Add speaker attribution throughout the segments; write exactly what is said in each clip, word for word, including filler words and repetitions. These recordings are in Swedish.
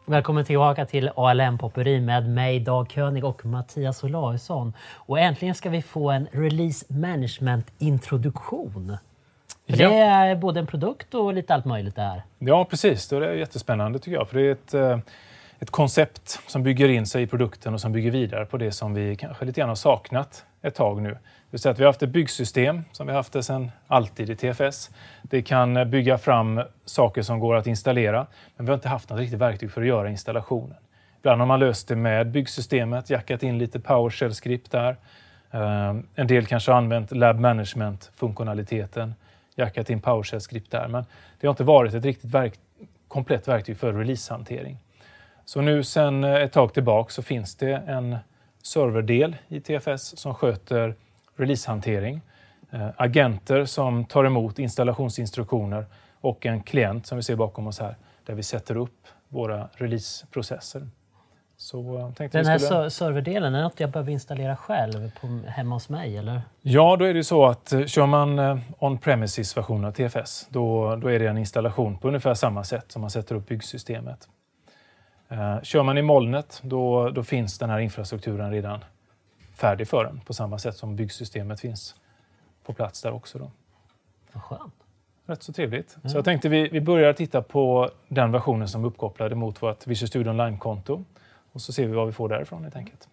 Speaker 1: Välkommen tillbaka till A L M-popperi med mig, Dag König och Mattias Olausson. Och äntligen ska vi få en release management-introduktion. För ja. Det är både en produkt och lite allt möjligt där.
Speaker 2: Ja, precis. Det är jättespännande tycker jag. För det är ett, ett koncept som bygger in sig i produkten och som bygger vidare på det som vi kanske lite grann har saknat ett tag nu. Det vill säga att vi har haft ett byggsystem som vi har haft det sedan alltid i T F S. Det kan bygga fram saker som går att installera, men vi har inte haft något riktigt verktyg för att göra installationen. Ibland har man löst det med byggsystemet, jackat in lite PowerShell-skript där. En del kanske har använt Lab Management-funktionaliteten, jackat in PowerShell-skript där, men det har inte varit ett riktigt verk- komplett verktyg för releasehantering. Så nu sedan ett tag tillbaka så finns det en serverdel i T F S som sköter releasehantering, eh, agenter som tar emot installationsinstruktioner och en klient som vi ser bakom oss här där vi sätter upp våra releaseprocesser. Så tänkte
Speaker 1: Den här
Speaker 2: vi skulle...
Speaker 1: serverdelen, är det något jag behöver installera själv på, hemma hos mig? Eller?
Speaker 2: Ja, då är det så att kör man eh, on-premises-versionen av T F S då, då är det en installation på ungefär samma sätt som man sätter upp byggsystemet. Uh, kör man i molnet då, då finns den här infrastrukturen redan färdig för den på samma sätt som byggsystemet finns på plats där också. Då.
Speaker 1: Vad skönt.
Speaker 2: Rätt så trevligt. Mm. Så jag tänkte vi, vi börjar titta på den versionen som är uppkopplad mot vårt Visual Studio Online-konto och så ser vi vad vi får därifrån helt enkelt.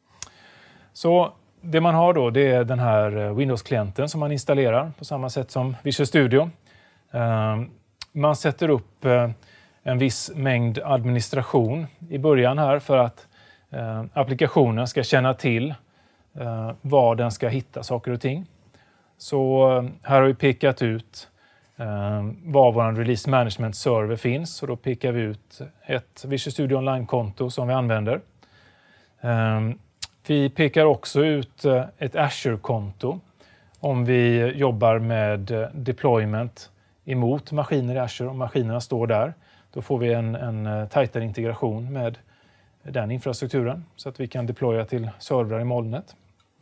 Speaker 2: Så det man har då det är den här Windows-klienten som man installerar på samma sätt som Visual Studio. Uh, man sätter upp uh, en viss mängd administration i början här för att eh, applikationen ska känna till eh, var den ska hitta saker och ting. Så eh, här har vi pekat ut eh, var vår release management server finns och då pekar vi ut ett Visual Studio Online-konto som vi använder. Eh, vi pekar också ut eh, ett Azure-konto om vi jobbar med eh, deployment emot maskiner i Azure och maskinerna står där. Då får vi en, en tajtare integration med den infrastrukturen så att vi kan deploya till servrar i molnet.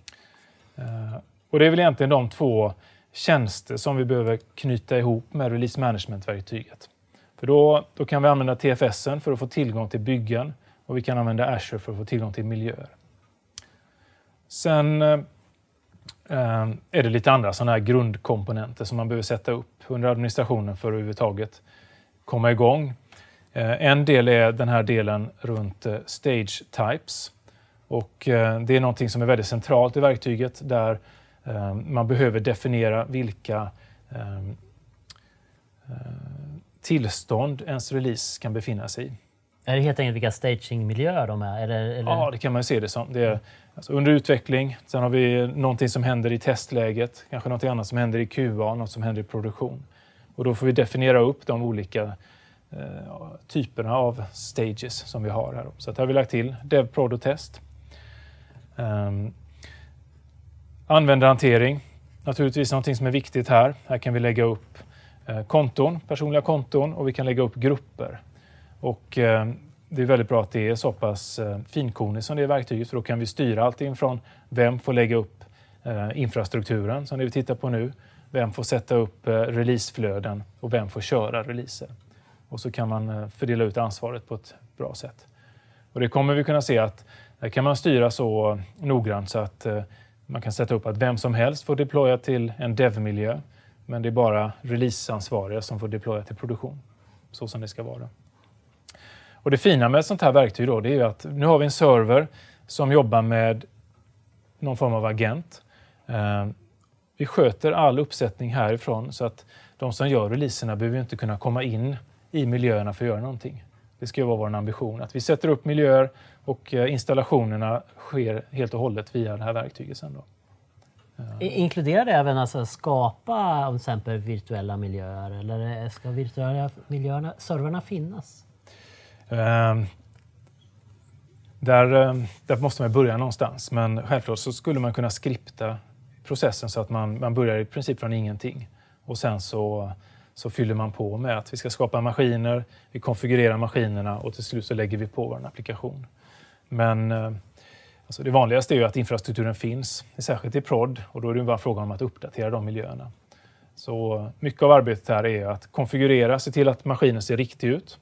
Speaker 2: Uh, och det är väl egentligen de två tjänster som vi behöver knyta ihop med release management-verktyget. För då, då kan vi använda T F S för att få tillgång till byggen och vi kan använda Azure för att få tillgång till miljöer. Sen uh, är det lite andra sådana här grundkomponenter som man behöver sätta upp under administrationen för att överhuvudtaget komma igång. En del är den här delen runt stage types. Och det är någonting som är väldigt centralt i verktyget där man behöver definiera vilka tillstånd ens release kan befinna sig i.
Speaker 1: Är det helt enkelt vilka stagingmiljöer de är? Eller, eller?
Speaker 2: Ja, det kan man se det som. Det är alltså under utveckling. Sen har vi någonting som händer i testläget. Kanske något annat som händer i Q A, något som händer i produktion. Och då får vi definiera upp de olika eh, typerna av stages som vi har här. Så att här har vi lagt till dev, prod och test. Um, användarhantering. Naturligtvis någonting som är viktigt här. Här kan vi lägga upp eh, konton, personliga konton och vi kan lägga upp grupper. Och eh, det är väldigt bra att det är så pass eh, finkornigt som det är verktyget. För då kan vi styra allting från vem får lägga upp eh, infrastrukturen som det vi tittar på nu. Vem får sätta upp releaseflöden och vem får köra releaser. Och så kan man fördela ut ansvaret på ett bra sätt. Och det kommer vi kunna se att där kan man styra så noggrant så att man kan sätta upp att vem som helst får deploya till en dev-miljö. Men det är bara releaseansvariga som får deploya till produktion. Så som det ska vara. Och det fina med ett sånt här verktyg då, det är ju att nu har vi en server som jobbar med någon form av agent. Vi sköter all uppsättning härifrån så att de som gör releaserna behöver inte kunna komma in i miljöerna för att göra någonting. Det ska ju vara vår ambition. Att vi sätter upp miljöer och installationerna sker helt och hållet via det här verktyget sen då.
Speaker 1: Inkluderar det även alltså skapa till exempel virtuella miljöer eller ska virtuella miljöerna, serverna finnas?
Speaker 2: Um, där, där måste man börja någonstans. Men självklart så skulle man kunna skripta processen så att man, man börjar i princip från ingenting. Och sen så, så fyller man på med att vi ska skapa maskiner, vi konfigurerar maskinerna och till slut så lägger vi på vår applikation. Men alltså det vanligaste är ju att infrastrukturen finns, särskilt i prod, och då är det bara frågan om att uppdatera de miljöerna. Så mycket av arbetet här är att konfigurera, se till att maskinen ser riktig ut.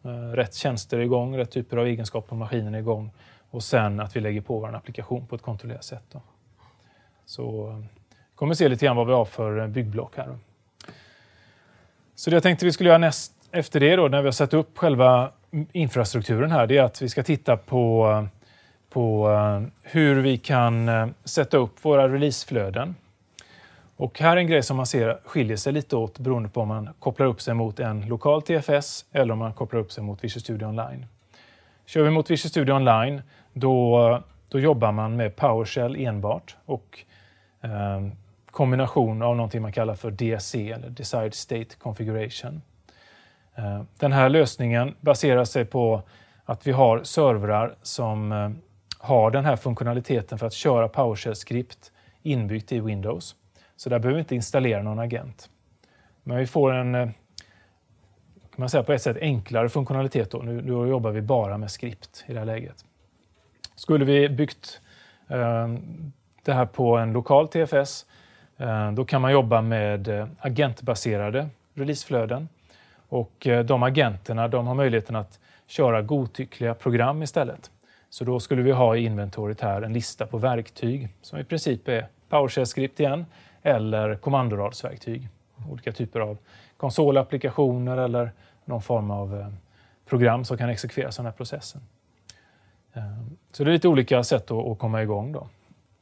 Speaker 2: Rätt tjänster är igång, rätt typer av egenskaper på maskinen är igång. Och sen att vi lägger på vår applikation på ett kontrollerat sätt. Då. Så vi kommer se lite grann vad vi har för byggblock här. Då. Så det jag tänkte vi skulle göra näst efter det då, när vi har satt upp själva infrastrukturen här, det är att vi ska titta på, på hur vi kan sätta upp våra releaseflöden. Och här är en grej som man ser skiljer sig lite åt beroende på om man kopplar upp sig mot en lokal T F S eller om man kopplar upp sig mot Visual Studio Online. Kör vi mot Visual Studio Online då, då jobbar man med PowerShell enbart och eh, kombination av någonting man kallar för D S C eller Desired State Configuration. Eh, den här lösningen baserar sig på att vi har servrar som eh, har den här funktionaliteten för att köra PowerShell-skript inbyggt i Windows. Så där behöver vi inte installera någon agent. Men vi får en, kan man säga på ett sätt, enklare funktionalitet då. Nu då jobbar vi bara med skript i det här läget. Skulle vi byggt eh, det här på en lokal T F S, eh, då kan man jobba med eh, agentbaserade releaseflöden. Och eh, de agenterna, de har möjligheten att köra godtyckliga program istället. Så då skulle vi ha i inventoriet här en lista på verktyg som i princip är PowerShell-skript igen. Eller kommandoradsverktyg. Olika typer av konsolapplikationer eller någon form av program som kan exekvera den här processen. Så det är lite olika sätt att komma igång då.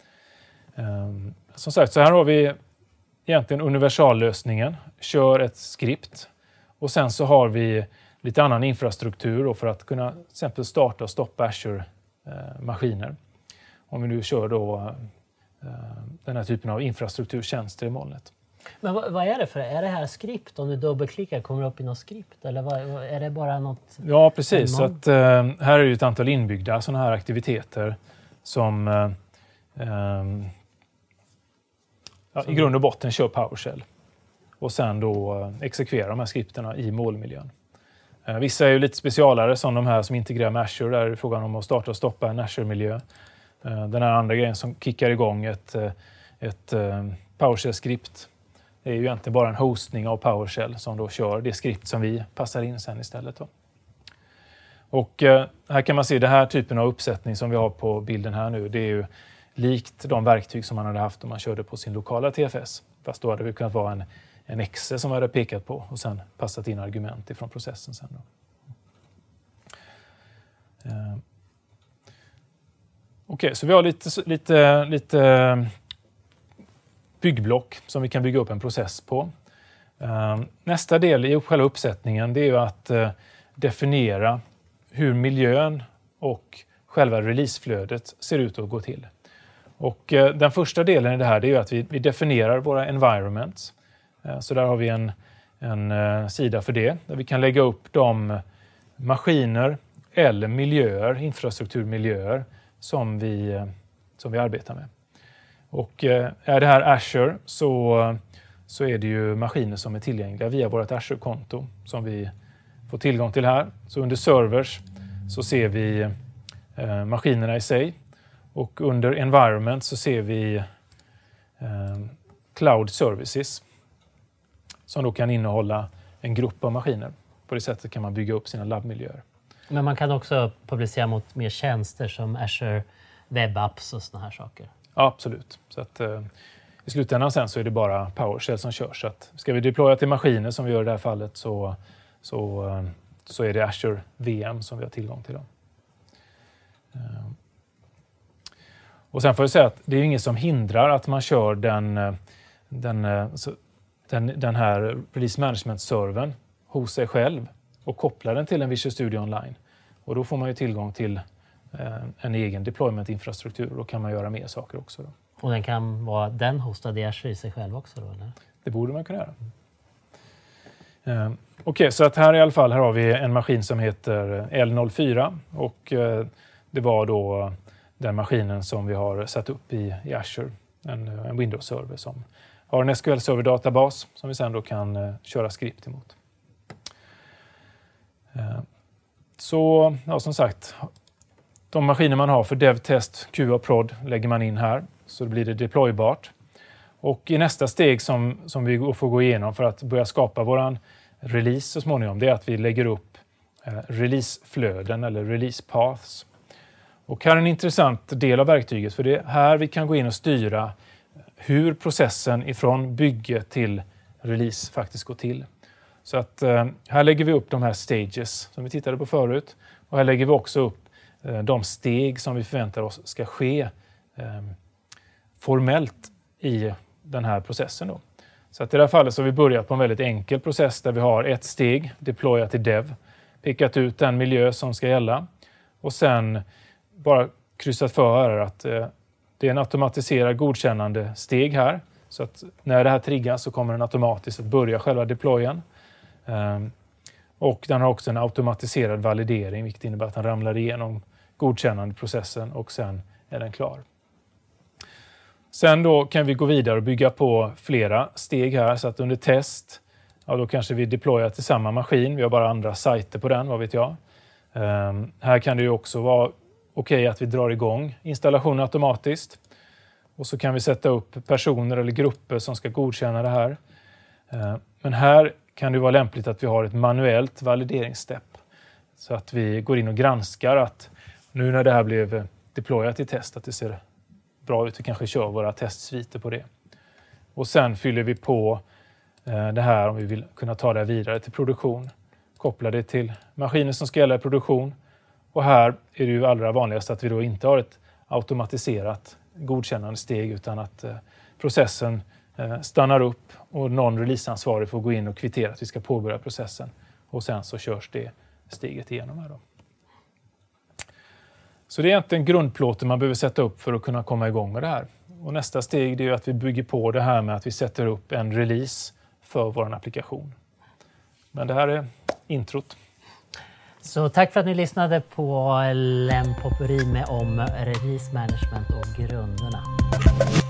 Speaker 2: Som sagt, så här har vi egentligen universallösningen. Kör ett skript och sen så har vi lite annan infrastruktur för att kunna till exempel starta och stoppa Azure-maskiner. Om vi nu kör då den här typen av infrastrukturtjänster i molnet.
Speaker 1: Men vad, vad är det för? Är det här skript? Om du dubbelklickar kommer det upp i något skript? Eller vad, är det bara något?
Speaker 2: Ja, precis. Så att, eh, här är det ett antal inbyggda sådana här aktiviteter som eh, ja, i grund och botten kör PowerShell. Och sen då eh, exekverar de här skripterna i molnmiljön. Eh, vissa är ju lite specialare som de här som integrerar med Azure. Där är det frågan om att starta och stoppa en Azure-miljö. Den här andra grejen som kickar igång ett, ett PowerShell-skript är ju egentligen bara en hostning av PowerShell som då kör det skript som vi passar in sen istället. Då. Och här kan man se den här typen av uppsättning som vi har på bilden här nu. Det är ju likt de verktyg som man hade haft om man körde på sin lokala T F S. Fast då hade det kunnat vara en, en exe som man hade pekat på och sen passat in argument ifrån processen sen. Då. Okej, okay, så vi har lite, lite, lite byggblock som vi kan bygga upp en process på. Nästa del i själva uppsättningen det är ju att definiera hur miljön och själva releaseflödet ser ut att gå till. Och den första delen i det här det är ju att vi, vi definierar våra environments. Så där har vi en, en sida för det, där vi kan lägga upp de maskiner eller miljöer, infrastrukturmiljöer, som vi, som vi arbetar med. Och är det här Azure så, så är det ju maskiner som är tillgängliga via vårt Azure-konto som vi får tillgång till här. Så under servers så ser vi eh, maskinerna i sig och under environment så ser vi eh, cloud services som då kan innehålla en grupp av maskiner. På det sättet kan man bygga upp sina labbmiljöer.
Speaker 1: Men man kan också publicera mot mer tjänster som Azure Web Apps och såna här saker.
Speaker 2: Ja, absolut. Så att, eh, i slutändan sen så är det bara PowerShell som körs. Så att, ska vi deploya till maskiner som vi gör i det här fallet så, så, eh, så är det Azure V M som vi har tillgång till. Då. Eh. Och sen får jag säga att det är inget som hindrar att man kör den, den, så, den, den här Release Management-servern hos sig själv och kopplar den till en Visual Studio Online. Och då får man ju tillgång till eh, en egen deployment-infrastruktur och då kan man göra mer saker också. Då.
Speaker 1: Och den kan vara den hostad i Azure i sig själv också då, eller?
Speaker 2: Det borde man kunna göra. Eh, Okej, okay, så att här i alla fall här har vi en maskin som heter L noll fyra och eh, det var då den maskinen som vi har satt upp i, i Azure. En, en Windows-server som har en S Q L-server-databas som vi sedan då kan eh, köra skript emot. Så ja, som sagt, de maskiner man har för DevTest, Q A Prod lägger man in här så blir det deploybart. Och i nästa steg som, som vi får gå igenom för att börja skapa våran release så småningom, det är att vi lägger upp eh, releaseflöden eller release paths. Och här är en intressant del av verktyget, för det är här vi kan gå in och styra hur processen ifrån bygge till release faktiskt går till. Så att eh, här lägger vi upp de här stages som vi tittade på förut, och här lägger vi också upp eh, de steg som vi förväntar oss ska ske eh, formellt i den här processen då. Så att i det här fallet så har vi börjat på en väldigt enkel process där vi har ett steg, deploya till dev, pickat ut den miljö som ska gälla och sen bara kryssat för att eh, det är en automatiserad godkännande steg här. Så att när det här triggas så kommer den automatiskt att börja själva deployen. Um, och den har också en automatiserad validering, vilket innebär att den ramlar igenom godkännandeprocessen och sen är den klar. Sen då kan vi gå vidare och bygga på flera steg här, så att under test, ja, då kanske vi deployar till samma maskin. Vi har bara andra sajter på den, vad vet jag. Um, här kan det ju också vara okej okay att vi drar igång installationen automatiskt. Och så kan vi sätta upp personer eller grupper som ska godkänna det här. Uh, men här kan det vara lämpligt att vi har ett manuellt valideringsstep. Så att vi går in och granskar att nu när det här blev deployat i test, att det ser bra ut. Vi kanske kör våra testsviter på det. Och sen fyller vi på eh, det här om vi vill kunna ta det vidare till produktion. Koppla det till maskiner som ska gälla i produktion. Och här är det ju allra vanligast att vi då inte har ett automatiserat godkännande steg, utan att eh, processen eh, stannar upp och någon releaseansvarig får gå in och kvittera att vi ska påbörja processen. Och sen så körs det steget igenom här då. Så det är egentligen grundplåten man behöver sätta upp för att kunna komma igång med det här. Och nästa steg det är att vi bygger på det här med att vi sätter upp en release för vår applikation. Men det här är introt.
Speaker 1: Så tack för att ni lyssnade på Lempopuri med om release management och grunderna.